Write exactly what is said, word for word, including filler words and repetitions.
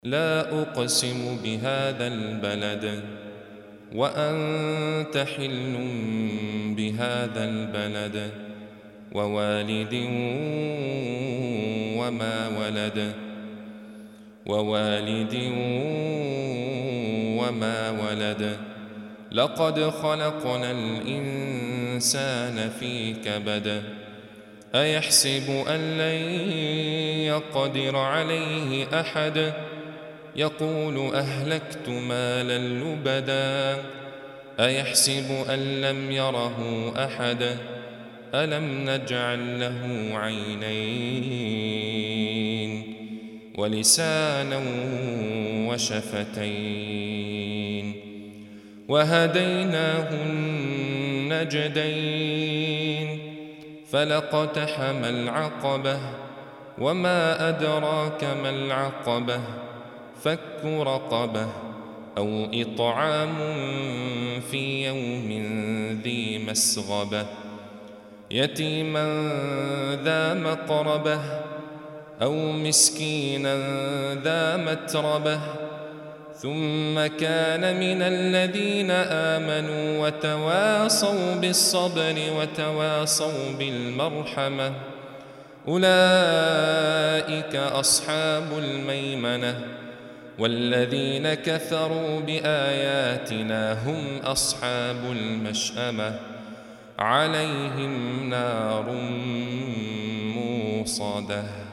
لا أقسم بهذا البلد وأنت حل بهذا البلد ووالد وما ولد ووالد وما ولد لقد خلقنا الإنسان في كبد أيحسب أن لن يقدر عليه أحد يقول أهلكت مالا لبدا أيحسب أن لم يره أحد ألم نجعل له عينين ولسانا وشفتين وهديناه النجدين فلاقتحم العقبة وما أدراك ما العقبة فك رقبة أو إطعام في يوم ذي مسغبة يتيما ذا مقربة أو مسكينا ذا متربة ثم كان من الذين آمنوا وتواصوا بالصبر وتواصوا بالمرحمة أولئك أصحاب الميمنة والذين كفروا بآياتنا هم أصحاب المشأمة عليهم نار موصدة.